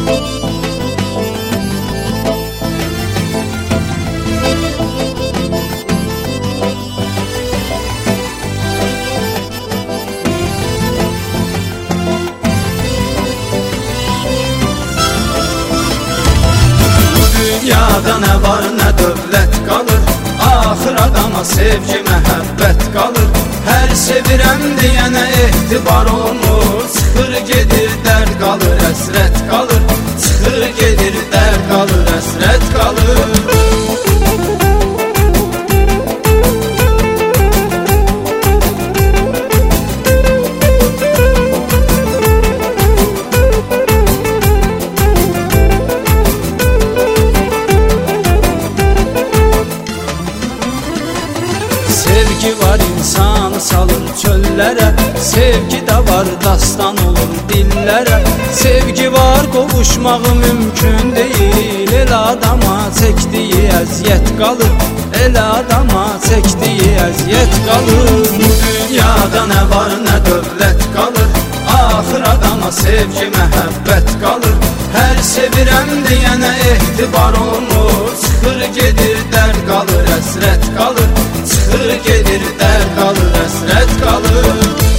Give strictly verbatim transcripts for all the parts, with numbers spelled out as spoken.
Dünyada nə var nə dövlət qalır, axır adama sevgi məhəbbət qalır. Hər sevirəm deyənə etibar olmur, çıxır gedir dərd qalır, həsrət qalır. Çıxır gedir dərd qalır, həsrət qalır. Sevgi var insanı salır çöllərə, sevgi də var dastan olur dillərə. Sevgi var qovuşmağı mümkün deyil, el adama çəkdiyi əziyyət qalır, el adama çəkdiyi əziyyət qalır. Bu dünyada nə var nə dövlət qalır, axır adama sevgi məhəbbət qalır. Hər sevirəm deyənə etibar olmur, çıxır gedir dərd qalır, həsrət qalır. Çıxır gedir dərd qalır, həsrət qalır.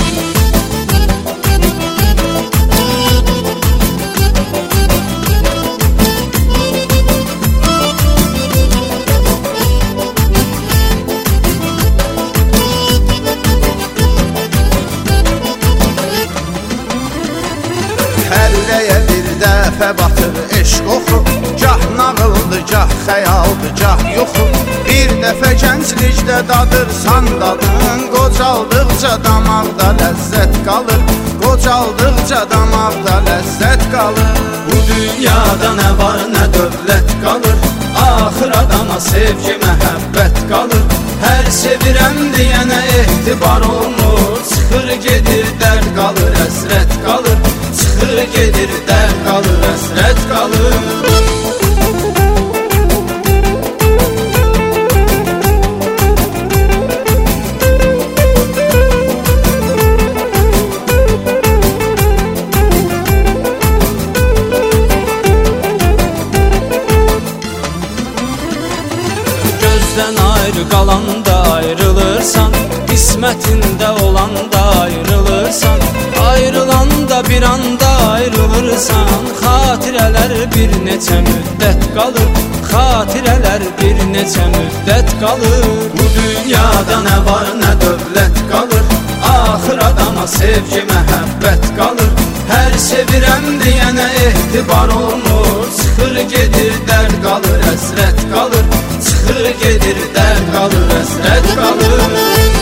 Həlləyə bir dəfə batır eşq oxu, gah nağıldır, gah xəyaldır, gah yuxu. Bir dəfə gənclikdə dadırsan dadın, qocaldıqca damaqda ləzzət qalır, qocaldıqca damaqda ləzzət qalır. Bu dünyada nə var nə dövlət qalır, axır adama sevgi məhəbbət qalır. Hər sevirəm deyənə etibar olmur, çıxır gedir dərd qalır, həsrət qalır. Çıxır gedir dərd qalır, həsrət qalır. Gözdən ayrı qalanda ayrılırsan, qismətində olanda ayrılırsan. Ayrılanda bir anda ayrılırsan, xatirələr bir neçə müddət qalır, xatirələr bir neçə müddət qalır. Bu dünyada nə var nə dövlət qalır, axır adama sevgi məhəbbət qalır. Hər sevirəm deyənə etibar olmur, çıxır gedir dərd qalır, həsrət qalır. Çıxır gedir dərd qalır, həsrət qalır.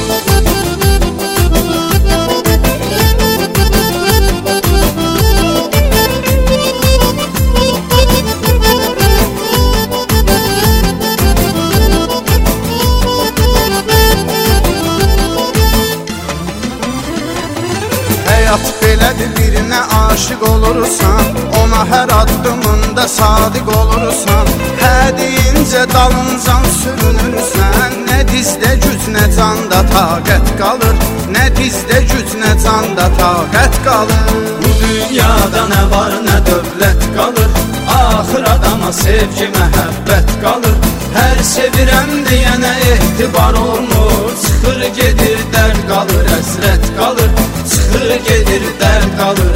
Həyat belədir, birinə aşıq olursan, ona hər addımında sadiq olursan. Hə deyincə dalıncan sürünürsən, nə dizdə güc nə canda taqət qalır, nə dizdə güc nə canda taqət qalır. Bu dünyada nə var nə dövlət qalır, axır adama sevgi məhəbbət qalır. Hər sevirəm deyənə etibar olmur, çıxır gedir dərd qalır, həsrət qalır. Çıxır gedir dərd qalır,